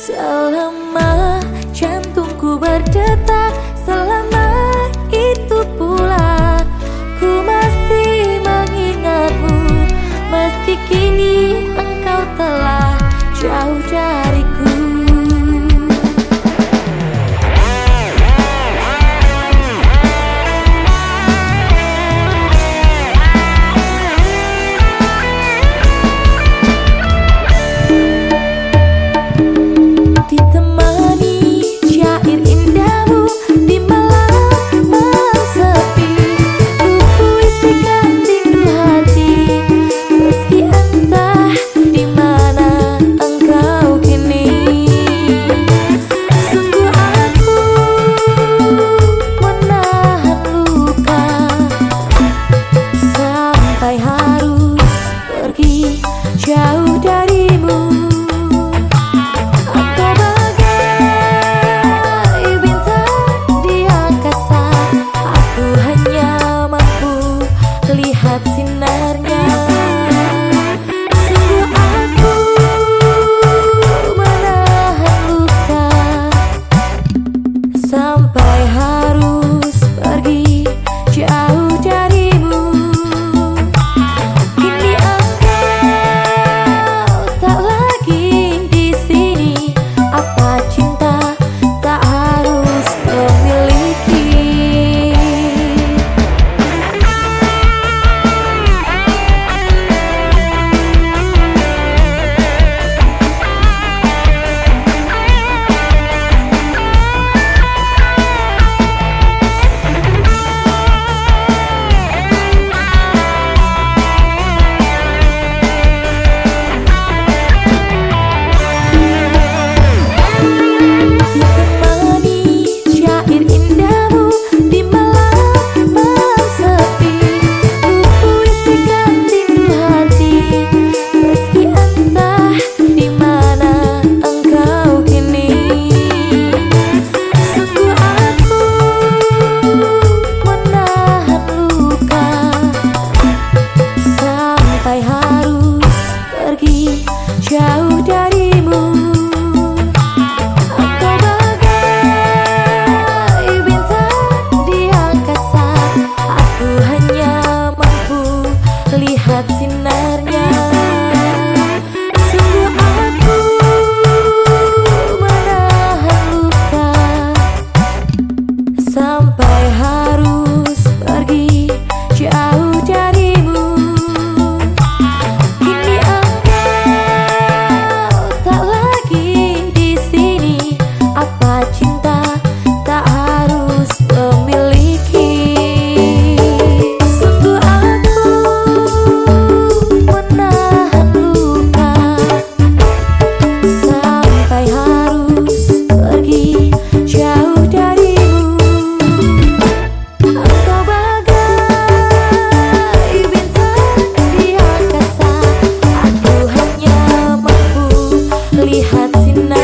Selama jantungku berdetak, selama itu pula ku masih mengingatmu. Meski kini engkau telah jauh dariku. Jauh darimu, engkau bagai bintang di angkasa. Aku hanya mampu lihat sinarnya. Sungguh aku menahan luka sampai harus pergi jauh darimu. Jauh darimu, engkau bagai bintang di angkasa. Aku hanya mampu lihat sinarnya. Sungguh aku menahan luka sampai harus pergi jauh darimu. Lihat sinar